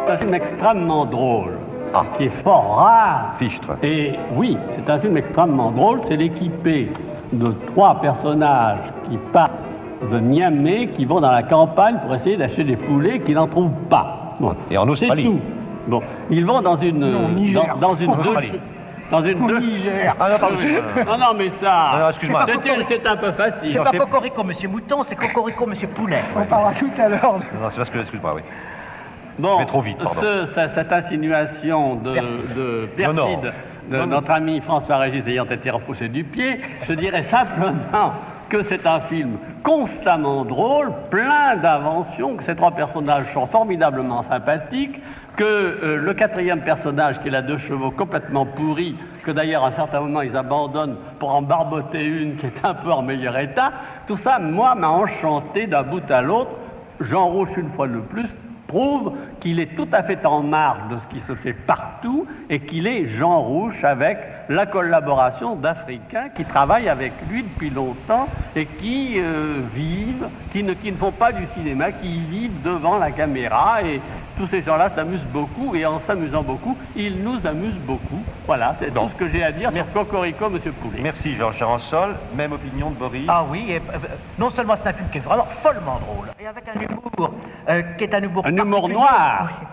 C'est un film extrêmement drôle, Ah. qui est fort rare. Fichtre. Et oui, c'est un film extrêmement drôle. C'est l'équipé de 3 personnages qui partent de Niamey, qui vont dans la campagne pour essayer d'acheter des poulets qu'ils n'en trouvent pas. Bon. Et en Australie. C'est tout. Bon, ils vont dans une dans une En Australie. dans une Niger. Ah non, pardon. non mais ça. Non, excuse-moi. C'est un peu facile. C'est pas Cocorico, monsieur Mouton, c'est Cocorico, monsieur Poulet. On parlera tout à l'heure. Non, c'est parce que, excuse-moi, oui. Bon, Je vais trop vite, pardon. cette insinuation de perfide de notre ami François-Régis ayant été repoussé du pied, je dirais simplement que c'est un film constamment drôle, plein d'inventions, que ces 3 personnages sont formidablement sympathiques, que le 4e personnage, qui est la 2 chevaux complètement pourri, que d'ailleurs à un certain moment ils abandonnent pour en barboter une qui est un peu en meilleur état, tout ça, moi, m'a enchanté d'un bout à l'autre. Jean Rouch, une fois de plus, prouve qu'il est tout à fait en marge de ce qui se fait partout et qu'il est Jean Rouch avec la collaboration d'Africains qui travaillent avec lui depuis longtemps et qui vivent, qui ne font pas du cinéma, qui vivent devant la caméra, et tous ces gens-là s'amusent beaucoup, et en s'amusant beaucoup, ils nous amusent beaucoup. Voilà, c'est tout ce que j'ai à dire sur Cocorico, monsieur Poulet. Merci, Georges Charansol. Même opinion de Boris. Ah oui, et, non seulement c'est un film qui est vraiment follement drôle, et avec un humour qui est un humour... Un humour particulier. noir. Oui.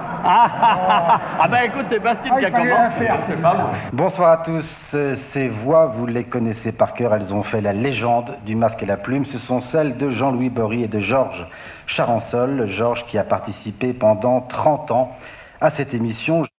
Ah ben écoute, c'est Bastille qui a commencé. C'est pas bon. Bonsoir à tous. Ces voix, vous les connaissez par cœur. Elles ont fait la légende du Masque et la Plume. Ce sont celles de Jean-Louis Bory et de Georges Charansol. Georges qui a participé pendant 30 ans à cette émission.